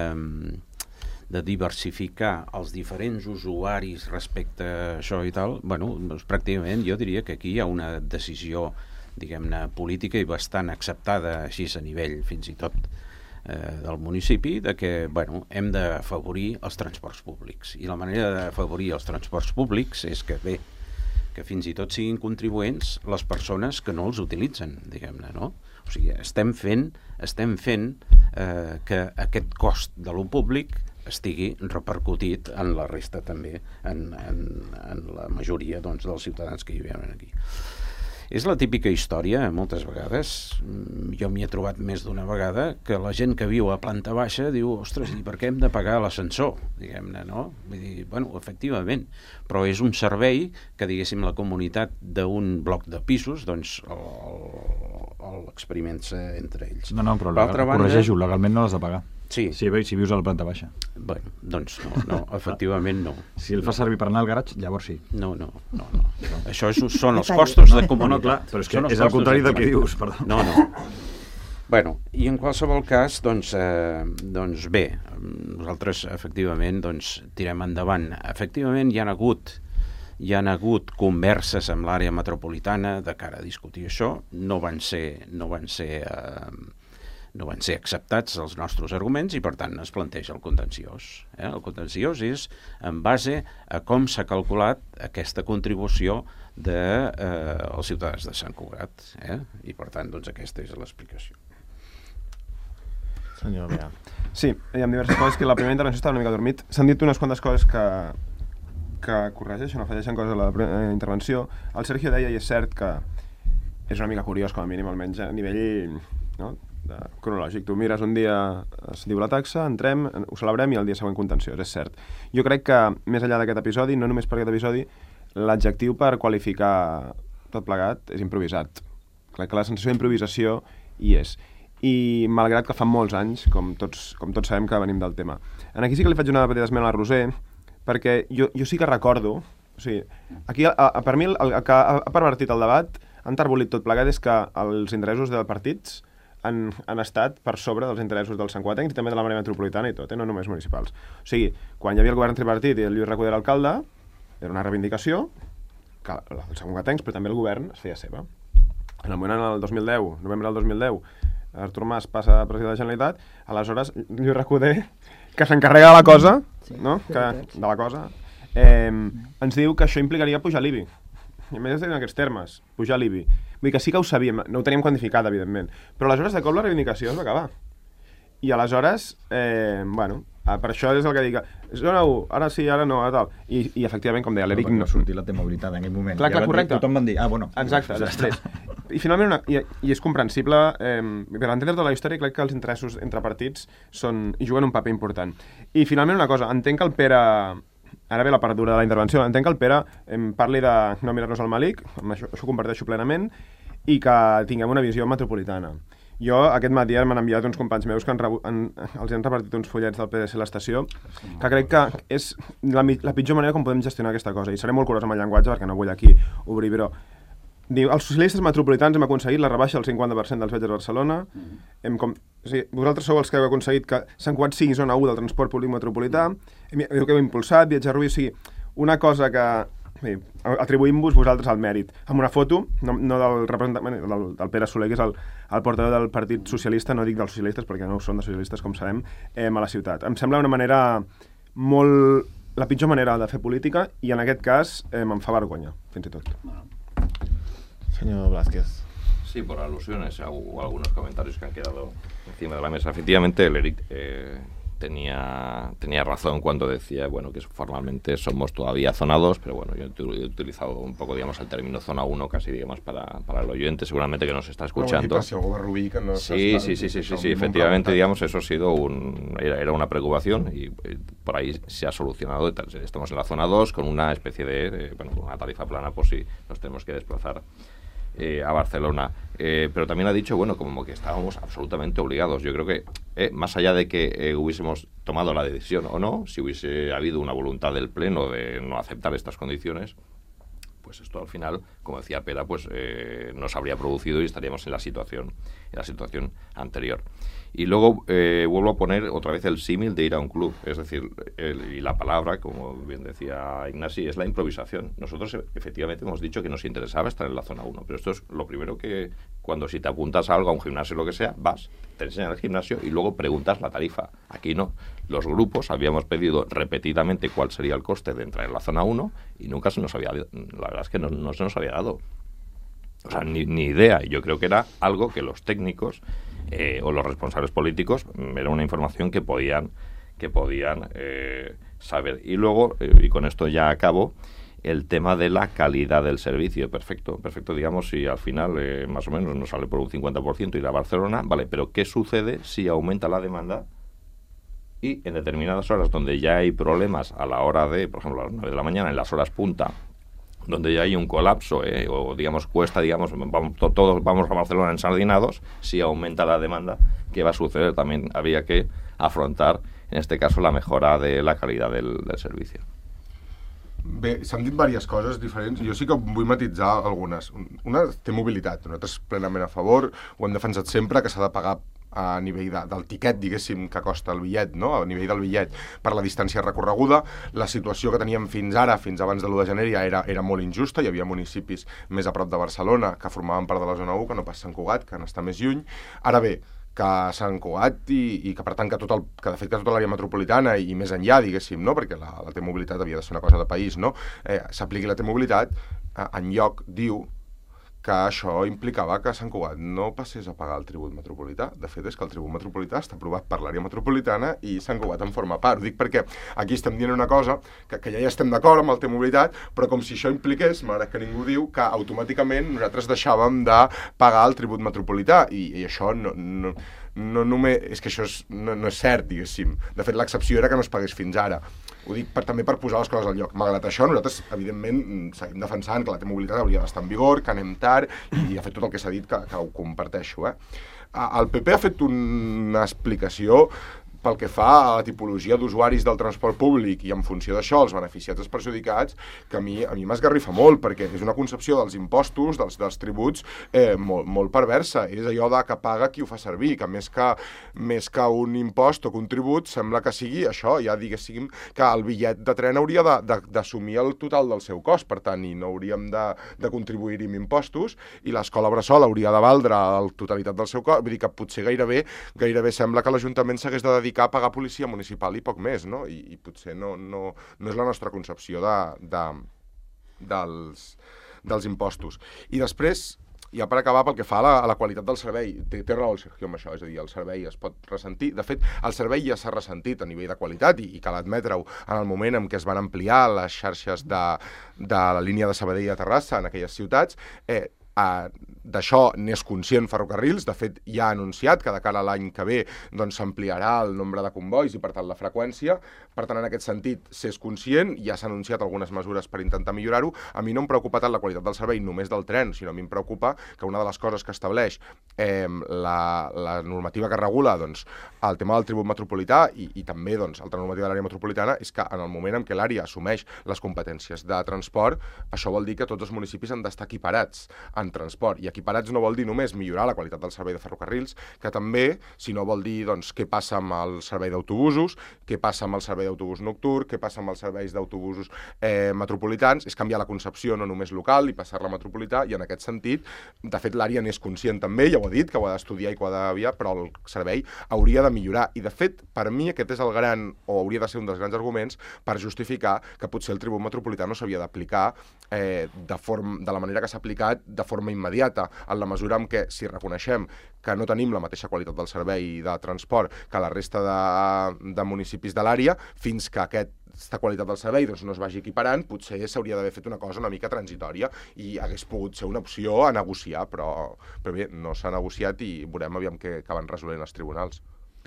de diversificar els diferents usuaris respecte a això i tal, bueno, doncs, pràcticament jo diria que aquí hi ha una decisió, diguem-ne, política i bastant acceptada així a nivell fins i tot eh, del municipi, de que, bueno, hem d'afavorir els transports públics. I la manera d'afavorir els transports públics és que, bé, que fins i tot siguin contribuents les persones que no els utilitzen, diguem-ne, no? O sigui, estem fent, estem fent eh, que aquest cost de lo públic estigui repercutit en la resta també, en, en, en la majoria, doncs, dels ciutadans que hi viuen aquí. És la típica història, moltes vegades, jo m'hi he trobat més d'una vegada, que la gent que viu a planta baixa diu, ostres, i per què hem de pagar l'ascensor? Diguem-ne, no? Vull dir, bueno, efectivament, però és un servei que, diguéssim, la comunitat d'un bloc de pisos, doncs, l'experimenta entre ells. No, no, però legal, banda, corregeixo, legalment no l'has de pagar. Sí. Si, si vius a la planta baixa. Bueno, doncs no, no, efectivament no. Si el fa servir per anar al garatge, llavors sí. No, no, no. no. Això és, són els costos de comunitat. No, no, clar, però és que és el contrari del que dius, perdó. No, no. Bueno, i en qualsevol cas, doncs, eh, doncs bé, nosaltres efectivament doncs, tirem endavant. Efectivament hi ha hagut hi ha hagut converses amb l'àrea metropolitana de cara a discutir això, no van ser, no van ser eh, no van ser acceptats els nostres arguments i per tant es planteja el contenciós. Eh? El contenciós és en base a com s'ha calculat aquesta contribució dels de, eh, ciutadans de Sant Cugat. Eh? I per tant, doncs, aquesta és l'explicació. Senyor Bea. Sí, hi ha diverses coses que la primera intervenció estava una mica dormit. S'han dit unes quantes coses que, que corregeixen o afegeixen coses a la primera intervenció. El Sergio deia, i és cert, que és una mica curiós, com a mínim, almenys a nivell, no?, de, cronològic. Tu mires un dia, es diu la taxa, entrem, ho celebrem i el dia següent contenciós, és cert. Jo crec que, més enllà d'aquest episodi, no només per aquest episodi, l'adjectiu per qualificar tot plegat és improvisat. Crec que la sensació d'improvisació hi és. I malgrat que fa molts anys, com tots, com tots sabem que venim del tema. En aquí sí que li faig una petita esmena a la Roser, perquè jo, jo sí que recordo, o sigui, aquí a, a, per mi el, el que ha pervertit el debat, ha enterbolit tot plegat, és que els interessos dels partits Han, han estat per sobre dels interessos dels santcugatencs i també de la àrea metropolitana i tot, eh? No només municipals. O sigui, quan hi havia el govern tripartit i el Lluís Recoder era alcalde, era una reivindicació que els santcugatencs, però també el govern es feia seva. En el moment, en el dos mil deu, novembre del dos mil deu, Artur Mas passa a president de la Generalitat, aleshores Lluís Recoder, que s'encarrega de la cosa, sí, no? que, de la cosa, eh, ens diu que això implicaria pujar l'I B I. I a més en aquests termes, pujar l'I B I. Vull dir que sí que ho sabíem, no ho teníem quantificat, evidentment. Però aleshores, de cop, la reivindicació es va acabar. I aleshores, eh, bueno, per això és el que dic, zona u, ara sí, ara no, ara tal. I, i efectivament, com deia l'Eric... No, no sortir la T-mobilitat en aquell moment. Clar, clar, correcte. Tothom van dir, ah, bueno... Exacte, ja després. I finalment, una, i, i és comprensible, eh, per entendre tota la història, crec que els interessos entre partits són, i juguen un paper important. I finalment una cosa, entenc que el Pere... Ara ve la part dura de la intervenció. Entenc que el Pere em parli de no mirar-nos al malic, això, això ho comparteixo plenament, i que tinguem una visió metropolitana. Jo aquest matí m'han enviat uns companys meus que han rebut, han, els han repartit uns fullets del P D C a l'estació, que crec que és la, la pitjor manera com podem gestionar aquesta cosa. I seré molt curós amb el llenguatge perquè no vull aquí obrir, però... Diu, els socialistes metropolitans hem aconseguit la rebaixa del cinquanta per cent dels viatges a Barcelona. Hem com, o sigui, vosaltres sou els que heu aconseguit que Sant Cugat sigui zona u del transport públic metropolità. Hem, que heu impulsat, Viatge a Rubí, o sigui, una cosa que bé, atribuïm-vos vosaltres al mèrit. Amb una foto, no, no del representant, del, del Pere Soler, que és el, el portaveu del Partit Socialista, no dic dels socialistes perquè no ho són de socialistes, com sabem, eh, a la ciutat. Em sembla una manera molt... la pitjor manera de fer política i en aquest cas eh, em fa vergonya, fins i tot. Señor Blázquez. Sí, por alusiones a, a algunos comentarios que han quedado encima de la mesa. Efectivamente, el Eric eh, tenía, tenía razón cuando decía, bueno, que formalmente somos todavía zona dos, pero bueno, yo he utilizado un poco, digamos, el término zona uno casi, digamos, para, para el oyente, seguramente que nos está escuchando. No, si algú va Rubí, que no sí, sí, sí, sí, sí, sí, efectivamente, digamos, eso ha sido un, era, era una preocupación y, y por ahí se ha solucionado. Estamos en la zona dos con una especie de, de bueno, una tarifa plana por si nos tenemos que desplazar Eh, a Barcelona, eh, pero también ha dicho, bueno, como que estábamos absolutamente obligados. Yo creo que, eh, más allá de que eh, hubiésemos tomado la decisión o no, si hubiese habido una voluntad del Pleno de no aceptar estas condiciones, pues esto al final, como decía Pera, pues eh, no se habría producido y estaríamos en la situación, en la situación anterior. Y luego eh, vuelvo a poner otra vez el símil de ir a un club, es decir, el, y la palabra, como bien decía Ignasi, es la improvisación. Nosotros efectivamente hemos dicho que nos interesaba estar en la zona uno, pero esto es lo primero que, cuando si te apuntas a algo, a un gimnasio o lo que sea, vas, te enseñan el gimnasio y luego preguntas la tarifa. Aquí no. Los grupos habíamos pedido repetidamente cuál sería el coste de entrar en la zona uno y nunca se nos había, la verdad es que no, no se nos había dado. O sea, ni, ni idea. Y yo creo que era algo que los técnicos eh, o los responsables políticos, era una información que podían, que podían eh, saber. Y luego, eh, y con esto ya acabo, el tema de la calidad del servicio. Perfecto, perfecto, digamos, si al final eh, más o menos nos sale por un cincuenta por ciento ir a Barcelona, vale, pero ¿qué sucede si aumenta la demanda? Y en determinadas horas donde ya hay problemas a la hora de, por ejemplo, a las nueve de la mañana, en las horas punta, donde ya hay un colapso, eh, o digamos cuesta, digamos, vamos, to, todos vamos a Barcelona ensardinados, si aumenta la demanda, ¿qué va a suceder? También habría que afrontar, en este caso, la mejora de la calidad del, del servicio. Bé, s'han dit diverses coses diferents. Jo sí que vull matitzar algunes. Una té mobilitat. Nosaltres plenament a favor, ho hem defensat sempre, que s'ha de pagar a nivell de, del tiquet, diguéssim, que costa el bitllet, no? A nivell del bitllet per la distància recorreguda. La situació que teníem fins ara, fins abans de l'u de gener, ja era, era molt injusta. Hi havia municipis més a prop de Barcelona que formaven part de la zona u, que no pas Sant Cugat, que n'està més lluny. Ara bé, que Sant Cugat i, i que per tant que, tot el, que de fet que tota l'àrea metropolitana i, i més enllà, diguéssim, no? Perquè la, la T-mobilitat havia de ser una cosa de país, no? Eh, s'apliqui la T-mobilitat, eh, enlloc diu que això implicava que Sant Cugat no passés a pagar el tribut metropolità. De fet, és que el tribut metropolità està aprovat per l'àrea metropolitana i Sant Cugat en forma part. Ho dic perquè aquí estem dient una cosa que, que ja hi estem d'acord amb el T-mobilitat, però com si això impliqués, malgrat que ningú diu, que automàticament nosaltres deixàvem de pagar el tribut metropolità. I, i això no, no, no només... És que això és, no, no és cert, diguéssim. De fet, l'excepció era que no es pagués fins ara. Ho dic per, també per posar les coses al lloc. Malgrat això, nosaltres, evidentment, seguim defensant que la T-mobilitat hauria d'estar en vigor, que anem tard, i ha fet tot el que s'ha dit, que, que ho comparteixo. Eh? El P P ha fet una explicació pel que fa a la tipologia d'usuaris del transport públic i en funció d'això els beneficiats els perjudicats, que a mi, a mi m'esgarrifa molt, perquè és una concepció dels impostos, dels, dels tributs, eh, molt, molt perversa. És allò de que paga qui ho fa servir, que més que, més que un impost o que un tribut sembla que sigui això, ja diguéssim que el bitllet de tren hauria d'assumir el total del seu cost, per tant, i no hauríem de, de contribuir-hi amb impostos, i l'escola bressol hauria de valdre la totalitat del seu cost, vull dir que potser gairebé, gairebé sembla que l'Ajuntament s'hagués de dedicar a pagar policia municipal i poc més, no? I, i potser no, no, no és la nostra concepció de, de, dels, dels impostos. I després, ja per acabar, pel que fa a la, a la qualitat del servei, té, té raó el Sergio amb això, és a dir, el servei es pot ressentir. De fet, el servei ja s'ha ressentit a nivell de qualitat i, i cal admetre-ho en el moment en què es van ampliar les xarxes de, de la línia de Sabadell a Terrassa en aquelles ciutats. Eh, Uh, d'això n'és conscient Ferrocarrils, de fet ja ha anunciat que de cara a l'any que ve doncs, s'ampliarà el nombre de convois i per tant la freqüència, per tant en aquest sentit s'és conscient, ja s'ha anunciat algunes mesures per intentar millorar-ho. A mi no em preocupa tant la qualitat del servei només del tren, sinó a mi em preocupa que una de les coses que estableix eh, la, la normativa que regula doncs, el tema del tribut metropolità i, i també doncs, altra normativa de l'àrea metropolitana és que en el moment en què l'àrea assumeix les competències de transport, això vol dir que tots els municipis han d'estar equiparats en transport, i equiparats no vol dir només millorar la qualitat del servei de ferrocarrils, que també, si no vol dir doncs, què passa amb el servei d'autobusos, què passa amb el servei d'autobús nocturn, què passa amb els serveis d'autobusos eh, metropolitans, és canviar la concepció no només local i passar-la a metropolità, i en aquest sentit, de fet l'àrea n'és conscient també, ja ho ha dit, que ho ha d'estudiar i que ho ha d'aviar, però el servei hauria de millorar, i de fet, per mi aquest és el gran, o hauria de ser un dels grans arguments per justificar que potser el tribut metropolità no s'havia d'aplicar eh, de, form, de la manera que s'ha aplicat de forma immediata. en la mesura en què, si reconeixem que no tenim la mateixa qualitat del servei de transport que la resta de, de municipis de l'àrea, fins que aquesta qualitat del servei doncs, no es vagi equiparant, potser s'hauria d'haver fet una cosa una mica transitòria i hagués pogut ser una opció a negociar, però, però bé, no s'ha negociat i veurem aviam què acaben resolent els tribunals.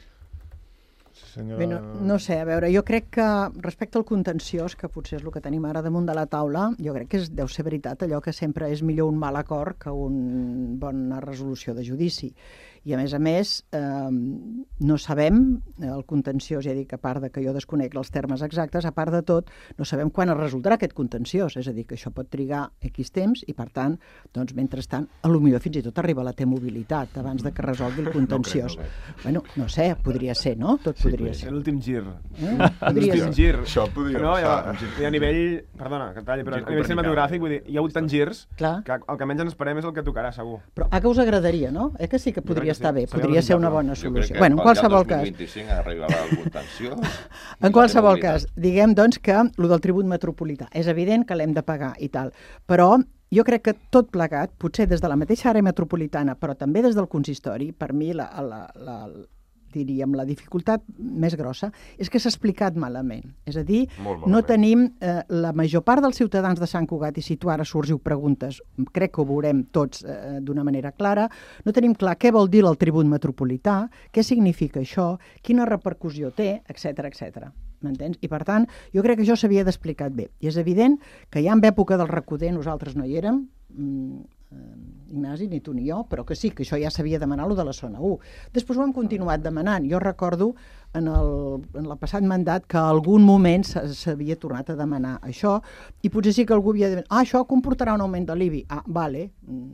Senyora... Bé, no, no sé, a veure, jo crec que respecte al contenciós, que potser és el que tenim ara damunt de la taula, jo crec que és, deu ser veritat allò que sempre és millor un mal acord que una bona resolució de judici. I a més a més, eh, no sabem, el contenciós, ja dic, a part de que jo desconec els termes exactes, a part de tot, no sabem quan es resoldrà aquest contenciós, és a dir, que això pot trigar X temps i, per tant, doncs, mentrestant, potser fins i tot arriba la T-mobilitat abans de que resolgui el contenciós. No, no, bueno, no sé, podria ser, no? Tot sí, podria ser. L'últim gir. Eh? Podria L'últim gir. Això podria no, passar. Ja, i a nivell, perdona, que talli, però a nivell cinematogràfic, vull dir, hi ha hagut tants girs Clar. que el que menys ens esperem és el que tocarà, segur. Però a què us agradaria, no? Eh que sí que podria estar bé, podria ser una bona Jo crec solució. que Bueno, en qualsevol pel cas, dos mil vint-i-cinc arribarà el contenció. en qualsevol cas, diguem doncs que el del tribut metropolità és evident que l'hem de pagar i tal, però jo crec que tot plegat, potser des de la mateixa àrea metropolitana, però també des del consistori, per mi la, la, la, diríem, la dificultat més grossa és que s'ha explicat malament. És a dir, no tenim eh, la major part dels ciutadans de Sant Cugat, i si tu ara surts i ho preguntes, crec que ho veurem tots eh, d'una manera clara, no tenim clar què vol dir el tribut metropolità, què significa això, quina repercussió té, etcètera, etcètera. M'entens? I, per tant, jo crec que això s'havia d'explicar bé. I és evident que ja en època del recoder nosaltres no hi érem, mm, Ignasi, ni tu ni jo, però que sí, que això ja s'havia demanat, lo de la zona u. Després ho hem continuat demanant. Jo recordo en el, en el passat mandat que en algun moment s'havia tornat a demanar això, i potser sí que algú havia de dir, ah, això comportarà un augment de l'I B I. Ah, vale,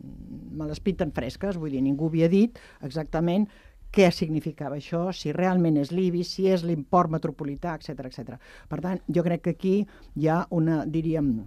me les pinten fresques, vull dir, ningú havia dit exactament què significava això, si realment és l'I B I, si és l'import metropolità, etcètera, etcètera. Per tant, jo crec que aquí hi ha una, diríem,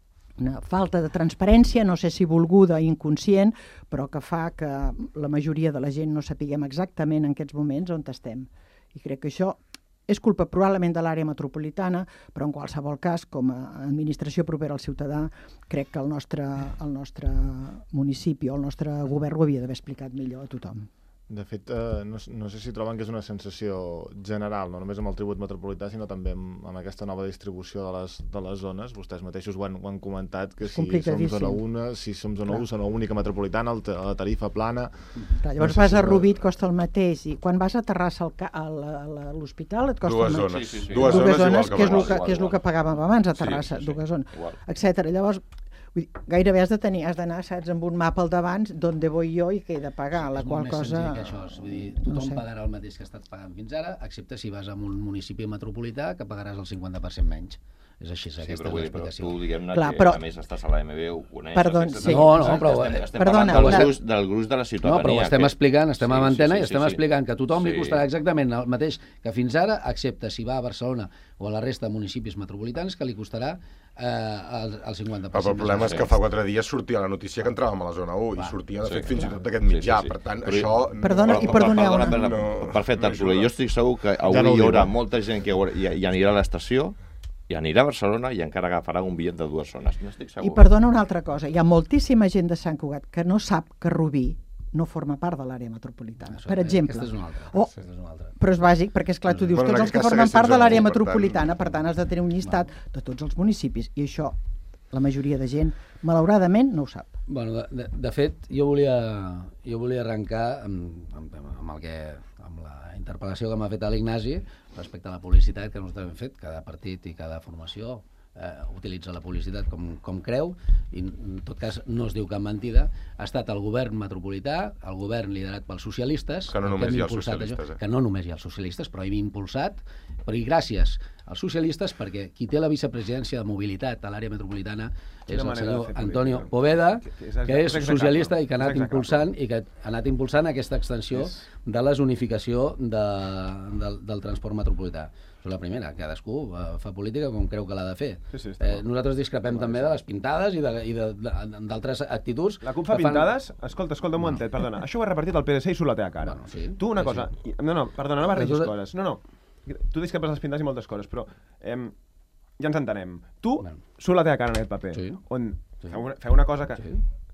una falta de transparència, no sé si volguda, inconscient, però que fa que la majoria de la gent no sapiguem exactament en aquests moments on estem. I crec que això és culpa probablement de l'àrea metropolitana, però en qualsevol cas, com a administració propera al ciutadà, crec que el nostre, el nostre municipi o el nostre govern ho havia d'haver explicat millor a tothom. De fet, eh, no, no sé si troben que és una sensació general, no només amb el tribut metropolità, sinó també amb, amb aquesta nova distribució de les, de les zones. Vostès mateixos ho han, ho han comentat, que si som zona una, si som zona u, zona única metropolitana, el, la tarifa plana... Clar, llavors no sé vas si a Rubí, et costa el mateix, i quan vas a Terrassa a l'hospital et costa dues el mateix. Zones. Sí, sí, sí. Dues, dues zones, zones que, és el que, igual, que és el que pagàvem abans a Terrassa, sí, sí, sí. dues zones, etcètera. Llavors, gairebé has de tenir, has d'anar, saps, amb un mapa al davant d'on voy jo i què he de pagar, la qual cosa... Que això, és, vull dir, tothom no sé. pagarà el mateix que ha estat pagant fins ara, excepte si vas a un municipi metropolità que pagaràs el cinquanta per cent menys. És així, sí, aquesta és l'explicació. Però tu, diguem-ne, que però... a més estàs a l'A M B, ho coneixes... Perdó, sí. No, no, però... Estem, estem parlant del, la... gruix, del gruix de la ciutadania. No, però ho estem que... explicant, estem sí, a antena sí, sí, i estem sí, explicant que a tothom sí. li costarà exactament el mateix que fins ara, excepte si va a Barcelona o a la resta de municipis metropolitans, que li costarà eh, el, el cinquanta per cent. Però el problema és que fa quatre dies sortia la notícia que entràvem a la zona u i sortia, de fet, fins i tot d'aquest mitjà. Per tant, això... Perdona, i perdoneu. Perfecte, Arturo, jo estic segur que avui hi haurà molta gent que hi anirà a l'estació i anirà a Barcelona i encara agafarà un bitllet de dues zones. No estic segur. I perdona una altra cosa, hi ha moltíssima gent de Sant Cugat que no sap que Rubí no forma part de l'àrea metropolitana, Això, per exemple. Aquesta és una altra. O, és una altra. Però és bàsic, perquè és clar, tu dius, tots els que formen part de l'àrea metropolitana, per tant has de tenir un llistat de tots els municipis, i això la majoria de gent, malauradament, no ho sap. Bueno, de, de fet, jo volia, jo volia arrencar amb, amb, amb, el que, amb la interpel·lació que m'ha fet l'Ignasi respecte a la publicitat que nosaltres hem fet. Cada partit i cada formació eh, utilitza la publicitat com, com creu, i en tot cas no es diu cap mentida. Ha estat el govern metropolità, el govern liderat pels socialistes, que no només que hi ha els socialistes, això, eh? que no només hi ha els socialistes, però hem impulsat, però i gràcies als socialistes, perquè qui té la vicepresidència de mobilitat a l'àrea metropolitana és el senyor Antonio Poveda, que és socialista i que ha anat impulsant i que ha anat impulsant aquesta extensió de la zonificació de, del, del transport metropolità. Això és la primera, cadascú fa política com creu que l'ha de fer. Sí, sí, eh, nosaltres discrepem també de les pintades i d'altres actituds. La CUP fa pintades? Fan... Escolta, escolta un momentet, perdona. Això ho ha repartit el P D C i surt la teva cara. Bueno, sí, tu una sí, cosa... Sí. No, no, perdona, no barregis coses. No, no. Tu discrepes les pintades i moltes coses, però eh, ja ens entenem. Tu bueno. surt la teva cara en aquest paper, sí. on sí. Feu, una, feu una cosa que... Sí.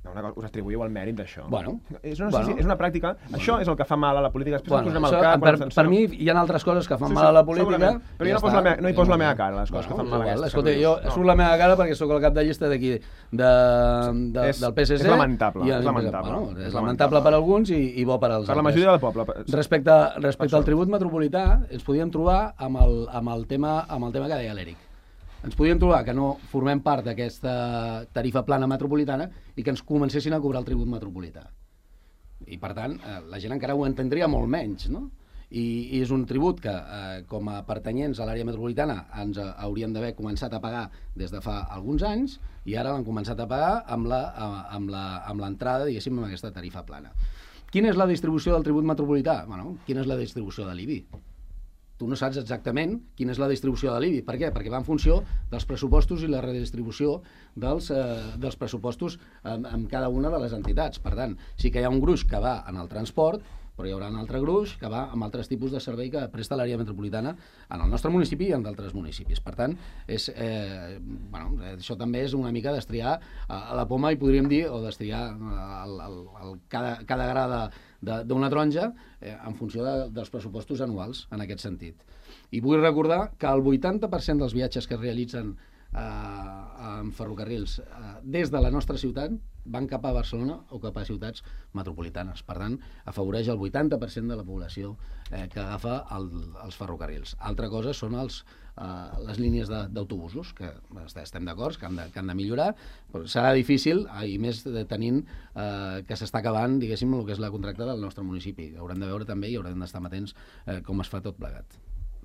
No, una cosa, us atribuïu el mèrit d'això. Bueno, és una, bueno. sí, és una pràctica. Bueno. Això és el que fa mal a la política. Després Bueno, ens posem això, al cap... per, ens- per mi hi ha altres coses que fan Sí, mal a sí, la política. segurament. Però jo ja no, poso està. la meva, no hi poso la meva cara, les coses Bueno, que fan mal igual, aquestes. escolta, jo No. surt la meva cara perquè sóc el cap de llista d'aquí, de, de, És- del P S C. és lamentable, i, és lamentable. Bueno, és És lamentable per alguns i, i bo per als Per la altres. majoria del poble. Respecte, respecte al tribut metropolità, ens podíem trobar amb el, amb el, tema, amb el tema que deia l'Eric. Ens podíem trobar que no formem part d'aquesta tarifa plana metropolitana i que ens comencessin a cobrar el tribut metropolità. I, per tant, eh, la gent encara ho entendria molt menys, no? I, i és un tribut que, eh, com a pertanyents a l'àrea metropolitana, ens eh, hauríem d'haver començat a pagar des de fa alguns anys i ara l'han començat a pagar amb la, eh, amb la, amb l'entrada, diguéssim, amb aquesta tarifa plana. Quina és la distribució del tribut metropolità? Bueno, quina és la distribució de l'I B I? Tu no saps exactament quina és la distribució de l'I B I. Per què? Perquè va en funció dels pressupostos i la redistribució dels, eh, dels pressupostos en, en cada una de les entitats. Per tant, sí que hi ha un gruix que va en el transport, però hi haurà un altre gruix que va amb altres tipus de servei que presta l'àrea metropolitana en el nostre municipi i en d'altres municipis. Per tant, és, eh, bueno, això també és una mica destriar a la poma, i podríem dir, o destriar el, el, el, cada, cada gra de d'una taronja eh, en funció de, dels pressupostos anuals, en aquest sentit. I vull recordar que el vuitanta per cent dels viatges que es realitzen eh, en ferrocarrils eh, des de la nostra ciutat van cap a Barcelona o cap a ciutats metropolitanes. Per tant, afavoreix el vuitanta per cent de la població eh, que agafa el, els ferrocarrils. Altra cosa són els, eh, les línies de- d'autobusos, que estem d'acord, que, han de, que han de millorar, però serà difícil, eh, i més de tenint eh, que s'està acabant, diguéssim, el que és la contracta del nostre municipi. Haurem de veure també i haurem d'estar atents eh, com es fa tot plegat.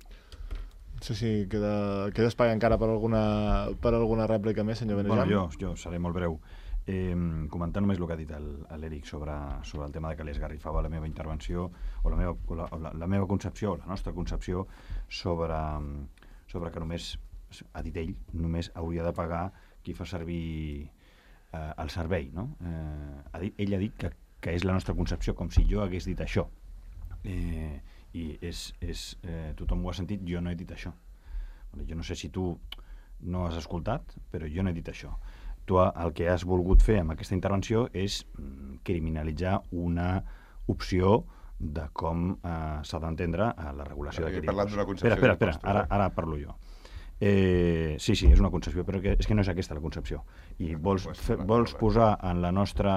No sé si queda, queda espai encara per alguna, per alguna rèplica més, senyor Benejam. Bueno, jo, jo seré molt breu. Eh, comentar només el que ha dit el- l'Eric sobre, sobre el tema de que li esgarrifava la meva intervenció o la meva, o la, o la, la meva concepció, la nostra concepció sobre, sobre que només, ha dit ell, només hauria de pagar qui fa servir eh, el servei, no? Eh, ha dit, ell ha dit que, que és la nostra concepció, com si jo hagués dit això. Eh, i és, és, eh, tothom ho ha sentit, jo no he dit això. Jo no sé si tu no has escoltat, però jo no he dit això. Tu el que has volgut fer amb aquesta intervenció és mm, criminalitzar una opció de com eh, s'ha d'entendre eh, la regulació He d'aquest parlat impost. d'una concepció Espera, espera, d'impostos, espera, ara, ara parlo jo. Eh, sí, sí, és una concepció, però que, és que no és aquesta la concepció. I vols, fer, vols posar en la nostra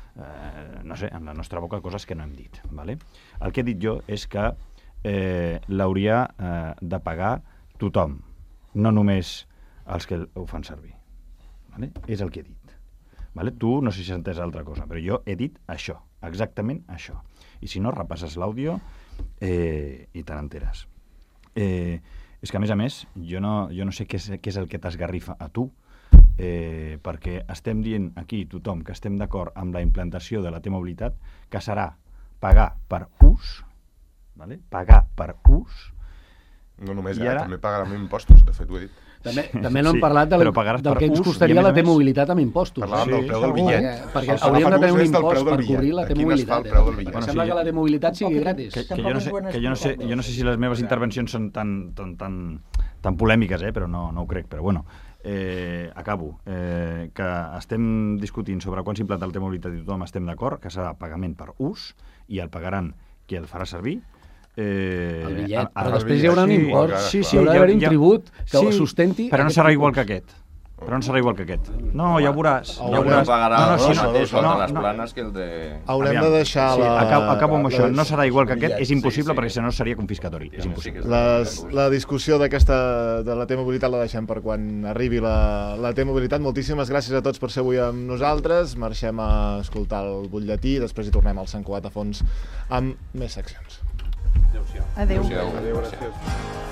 eh, no sé, en la nostra boca coses que no hem dit. Vale? El que he dit jo és que eh, l'hauria eh, de pagar tothom, no només els que ho fan servir. Vale? És el que he dit. Vale? Tu no sé si has entès altra cosa, però jo he dit això, exactament això. I si no, repasses l'àudio eh, i te n'enteres. Eh, és que, a més a més, jo no, jo no sé què és, què és el que t'esgarrifa a tu, eh, perquè estem dient aquí, tothom, que estem d'acord amb la implantació de la T-mobilitat, que serà pagar per ús, vale? Pagar per ús. No només, I eh, ara- també pagaran impostos, de fet ho he dit. També, també no hem Sí, parlat del, però pagaràs del per que ens ús, costaria i a més la a més- T-mobilitat amb impostos. Parlàvem eh? del preu del Segur, bitllet. Perquè, perquè El que hauríem fa de tenir ús un és del impost preu del per cobrir la bitllet. Aquí no es fa T-mobilitat. el preu del eh? bitllet. Em Bueno, sembla sí. que la T-mobilitat sigui gratis. Que, que jo, no sé, que jo, no sé, jo no sé si les meves intervencions són tan, tan, tan, tan polèmiques, eh? Però no, no ho crec. Però bueno, eh, acabo. Eh, que estem discutint sobre quan s'implanta el T-mobilitat i tothom estem d'acord, que serà pagament per ús i el pagaran qui el farà servir. Eh, El bitllet, a- a- però després hi haurà un sí, import, sí, sí, hi haurà hi ha- d'haver un hi ha- tribut que sí, sustenti però no aquest serà tipus. igual que aquest. Però no serà igual que aquest. No, ja ho veuràs. Ja ho No veuràs. pagarà No, no, el sí, no, mateix no, no, no, les no. planes que el de... Haurem Aviam. de deixar Sí, la... acabo, acabo amb això. la- No serà igual que aquest, és impossible, Sí, sí. perquè si no seria confiscatori. És impossible. Les, la discussió d'aquesta de la T-mobilitat la deixem per quan arribi la, la T-mobilitat. Moltíssimes gràcies a tots per ser avui amb nosaltres. Marxem a escoltar el butlletí i després hi tornem al Sant Cugat a fons amb més seccions. Adéu. Adéu. Adéu, gràcies.